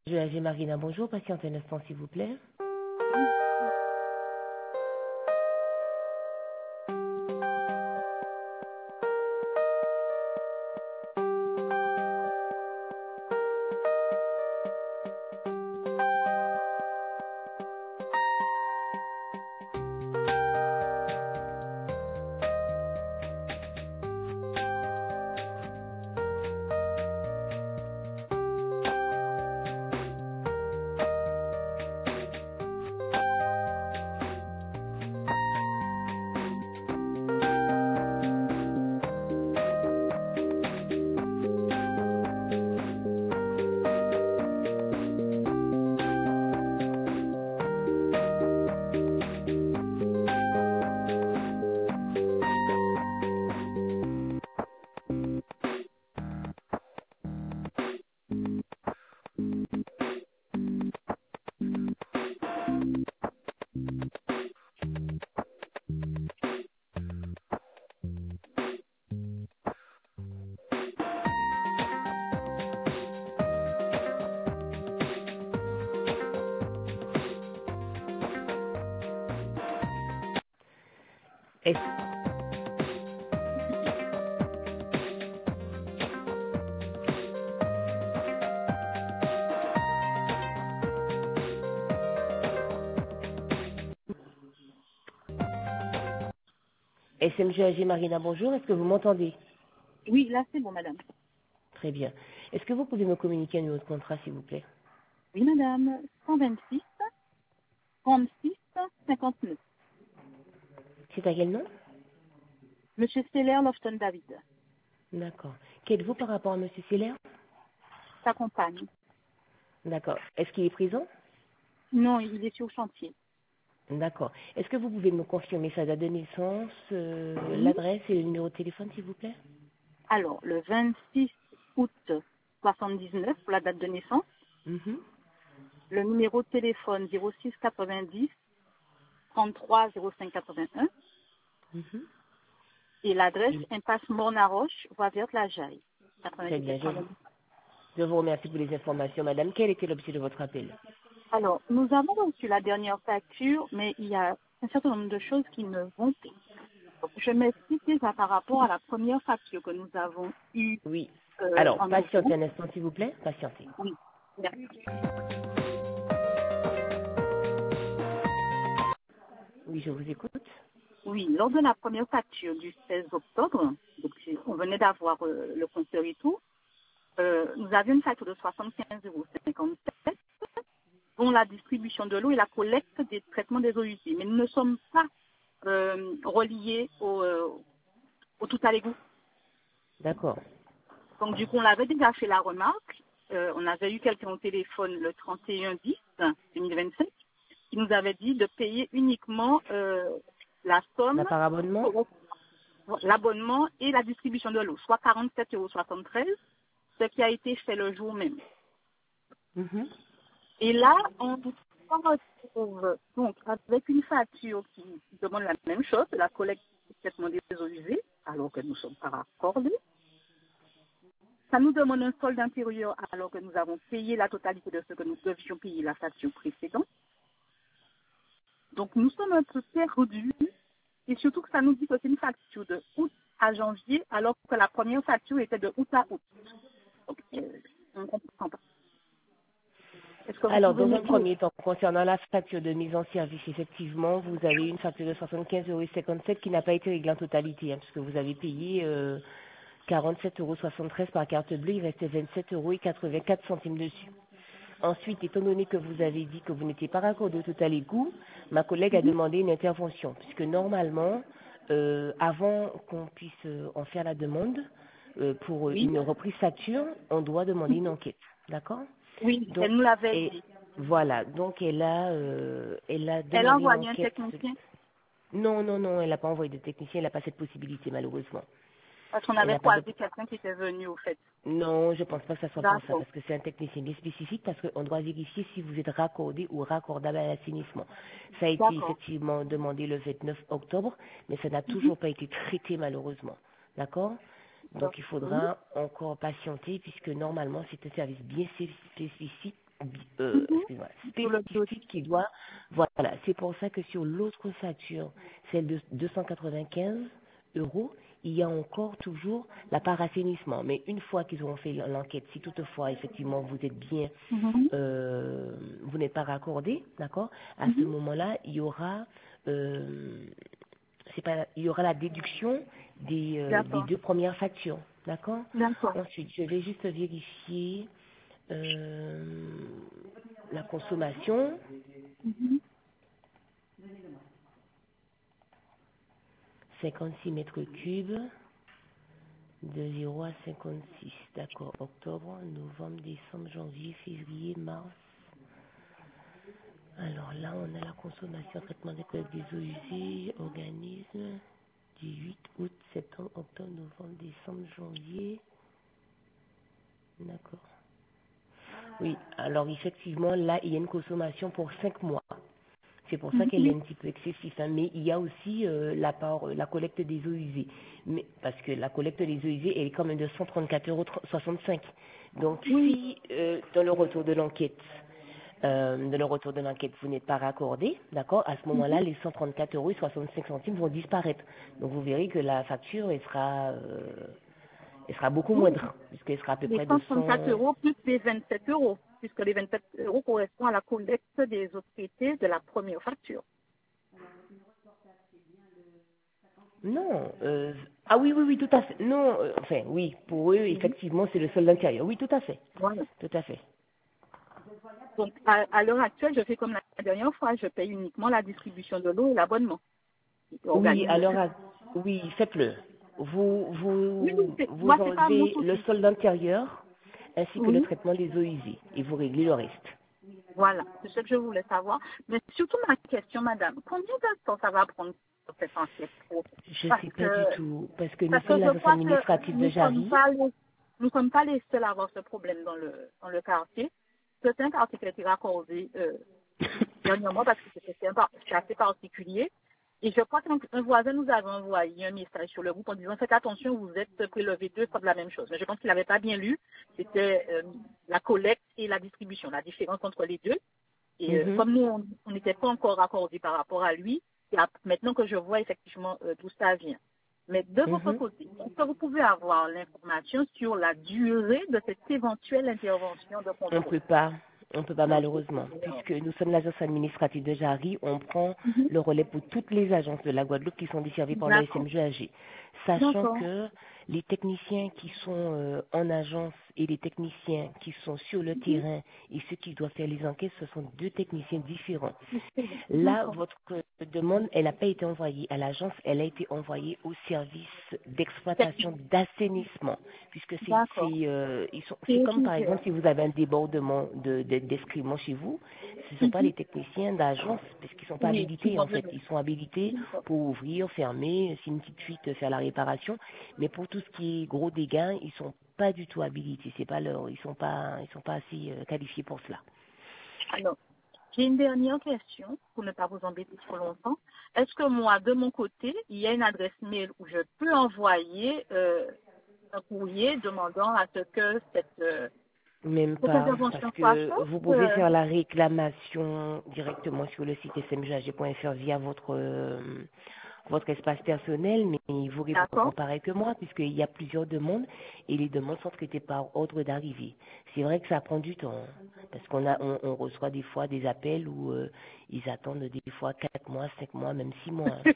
SMG Marina, bonjour. Patientez un instant, s'il vous plaît. SMG Marina, bonjour. Est-ce que vous m'entendez? Oui, là c'est bon, madame. Très bien. Est-ce que vous pouvez me communiquer un numéro de contrat, s'il vous plaît? Oui, madame. 126, 36, 59. C'est à quel nom? Monsieur Seller Lofton David. D'accord. Qu'êtes-vous par rapport à Monsieur Seller? Sa compagne. D'accord. Est-ce qu'il est présent? Non, il est sur chantier. D'accord. Est-ce que vous pouvez me confirmer sa date de naissance, Oui. l'adresse et le numéro de téléphone, s'il vous plaît? Alors, le 26 août 79, pour la date de naissance. Mhm. Le numéro de téléphone 06 90 33 05 81. Mhm. Et l'adresse Et- impasse Mornaroche, voie verte La Jaille. Très 97 bien. 39. Je vous remercie pour les informations, madame. Quel était l'objet de votre appel? Alors, nous avons reçu la dernière facture, mais il y a un certain nombre de choses qui ne vont pas. Donc, je m'explique déjà par rapport à la première facture que nous avons eue Oui. Alors, en patientez novembre. un instant, s'il vous plaît. Patientez. Oui, merci. Oui, je vous écoute. Oui, lors de la première facture du 16 octobre, donc on venait d'avoir le compteur et tout, nous avions une facture de 75,57 €, dont la distribution de l'eau et la collecte des traitements des eaux usées. Mais nous ne sommes pas reliés au tout à l'égout. D'accord. Donc, du coup, on avait déjà fait la remarque. On avait eu quelqu'un au téléphone le 31/10/2025 qui nous avait dit de payer uniquement la somme Par abonnement? pour l'abonnement et la distribution de l'eau, soit 47,73 €, ce qui a été fait le jour même. Mhm. Et là, on se retrouve donc avec une facture qui demande la même chose, la collecte du traitement des eaux usées, alors que nous ne sommes pas raccordés. Ça nous demande un solde intérieur alors que nous avons payé la totalité de ce que nous devions payer la facture précédente. Donc nous sommes un peu perdus et surtout que ça nous dit que c'est une facture de août à janvier alors que la première facture était de août à août. Donc on ne comprend pas. Est-ce que vous Alors, pouvez dans nous un dire? premier temps, concernant la facture de mise en service, effectivement, vous avez une facture de 75,57 € qui n'a pas été réglée en totalité, hein, puisque vous avez payé 47,73 € par carte bleue, il restait 27,84 € dessus. Ensuite, étant donné que vous avez dit que vous n'étiez pas raccordé au total égout, ma collègue a demandé une intervention, puisque normalement, avant qu'on puisse en faire la demande, pour Oui, une reprise facture, on doit demander une enquête. D'accord? oui, Donc, elle nous l'avait et dit. voilà, donc elle a Elle a demandé une envoyé un enquête. technicien Non, non, non, elle n'a pas envoyé de technicien, elle n'a pas cette possibilité malheureusement. parce qu'on Elle avait n'a pas de... croisé quelqu'un qui était venu au fait. Non, je pense pas que ça soit pour ça, D'accord. parce que c'est un technicien bien spécifique, parce qu'on doit vérifier si vous êtes raccordé ou raccordable à l'assainissement. Ça a été D'accord. effectivement demandé le 29 octobre, mais ça n'a Mhm. toujours pas été traité malheureusement. D'accord? Donc il Oui. faudra encore patienter, puisque normalement c'est un service bien spécifique excuse-moi, Sur le dossier. spécifique qui doit, voilà, c'est pour ça que sur l'autre facture, celle de 295 euros, il y a encore toujours la part assainissement. Mais une fois qu'ils auront fait l'enquête, si toutefois, effectivement, vous êtes bien, Mhm. vous n'êtes pas raccordé, d'accord, à ce Mhm. moment-là, il y aura la déduction des D'accord. 2 premières factures, d'accord. D'accord. Ensuite, je vais juste vérifier euh, la consommation, Mhm. 56 mètres cubes, de 0 à 56, d'accord. Octobre, novembre, décembre, janvier, février, mars. Alors là, on a la consommation, traitement des collectes des eaux usées, organisme, du 8 août, septembre, octobre, novembre, décembre, janvier. D'accord. Oui, alors effectivement, là, il y a une consommation pour 5 mois. C'est pour ça qu'elle est Mhm. un petit peu excessive, hein. Mais il y a aussi la collecte des eaux usées. Mais, parce que la collecte des eaux usées, elle est quand même de 134,65 €. Donc, Oui. si dans le retour de l'enquête, vous n'êtes pas raccordé, d'accord, à ce moment-là, Mhm. les 134,65 € vont disparaître. Donc, vous verrez que la facture, elle sera beaucoup Oui. moindre, puisqu'elle sera à peu Les près de 134 100. euros plus les 27 euros, puisque les 27 euros correspondent à la collecte des autorités de la première facture. Non. Ah oui, oui, oui, tout à fait. Non, enfin, oui, pour eux, Mhm. effectivement, c'est le solde intérieur. Oui, tout à fait. Voilà. Tout à fait. Donc, à l'heure actuelle, je fais comme la dernière fois, je paye uniquement la distribution de l'eau et l'abonnement. Oui, Organisme. alors, oui, faites-le. Oui, oui, Vous moi, c'est pas mon enlevez le souci. solde intérieur ainsi que le Oui, traitement des eaux usées et vous réglez le reste. voilà, c'est ce que je voulais savoir. Mais surtout ma question, madame, combien de temps ça va prendre pour cette enquête? Je Parce sais pas du que, tout, parce que nous parce sommes que je l'agence crois que administrative de Jarry. nous sommes pas les seuls à avoir ce problème dans le quartier. C'est un quartier qui a été raccordé dernièrement parce que c'est assez particulier. Et je crois qu'un voisin nous avait envoyé un message sur le groupe en disant faites attention, vous êtes prélevé 2 fois de la même chose. Mais je pense qu'il n'avait pas bien lu. C'était la collecte et la distribution, la différence entre les deux. Et Mhm, comme nous, on n'était pas encore raccordés par rapport à lui, maintenant que je vois effectivement d'où ça vient. Mais de votre mhm. côté, est-ce que vous pouvez avoir l'information sur la durée de cette éventuelle intervention de On contrôle? peut pas, on peut pas Non, c'est malheureusement, énorme. puisque nous sommes l'agence administrative de Jarry, on prend Mhm. le relais pour toutes les agences de la Guadeloupe qui sont desservies par le D'accord. SMGAG, sachant D'accord. que les techniciens qui sont en agence et les techniciens qui sont sur le Mhm. terrain et ceux qui doivent faire les enquêtes, ce sont 2 techniciens différents. Là, D'accord. votre demande, elle n'a pas été envoyée à l'agence, elle a été envoyée au service d'exploitation Technique. d'assainissement, puisque D'accord. c'est C'est comme par ouvert. exemple si vous avez un débordement d'excréments chez vous, ce ne sont pas Mhm. les techniciens d'agence, parce qu'ils ne sont pas Oui, qui habilités vont en fait, venir. ils sont habilités D'accord. pour ouvrir, fermer, si une petite fuite, faire la réparation, mais pour tout ce qui est gros dégâts, ils sont pas du tout habilités, c'est pas leur, ils sont pas assez qualifiés pour cela. Alors, j'ai une dernière question pour ne pas vous embêter trop longtemps. Est-ce que moi, de mon côté, il y a une adresse mail où je peux envoyer un courrier demandant à ce que Même cette pas, parce intervention soit que vous faite? pouvez faire la réclamation directement sur le site smgag.fr via votre espace personnel, mais ils vous répondront D'accord. pareil que moi, puisqu'il y a plusieurs demandes et les demandes sont traitées par ordre d'arrivée. C'est vrai que ça prend du temps, hein, parce on reçoit des fois des appels où ils attendent des fois 4 mois, 5 mois, même 6 mois, hein.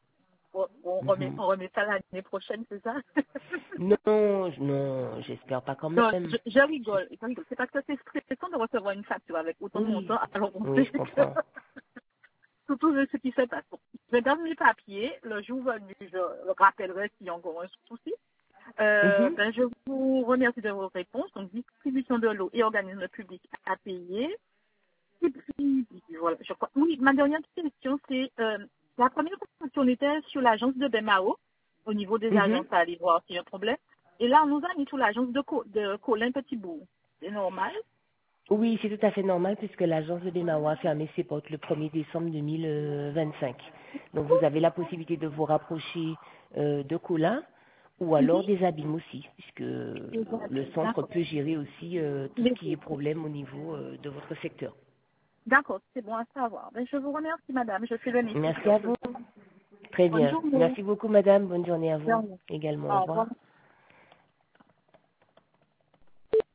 Mhm. On remet ça l'année prochaine, c'est ça? Non, non, j'espère pas quand Non, même. je rigole. Je rigole. C'est parce que c'est stressant de recevoir une facture avec autant de Oui, montants. Alors, on oui, sait je que comprends. surtout de ce qui se passe. Bon, je donne mes papiers. Le jour venu, je rappellerai s'il y a encore un souci. Mhm. Je vous remercie de vos réponses. Donc, distribution de l'eau et organisme public à payer. Et puis, voilà, je crois. Oui, ma dernière question, c'est la première question, on était sur l'agence de Bemao, au niveau des Mhm. agences à aller voir s'il y a un problème. Et là, on nous a mis sur l'agence de Colin Petitbourg. C'est normal? Oui, c'est tout à fait normal puisque l'agence de Bemawa a fermé ses portes le 1er décembre 2025. Donc vous avez la possibilité de vous rapprocher de Colin ou alors des abîmes aussi, puisque Exact. le centre D'accord. peut gérer aussi tout ce qui est problème au niveau de votre secteur. D'accord, c'est bon à savoir. Ben, je vous remercie, madame. Je suis le Merci nécessaire. à vous. Très Bonne bien. journée. Merci beaucoup, madame. Bonne journée à vous Au également. Au revoir. revoir.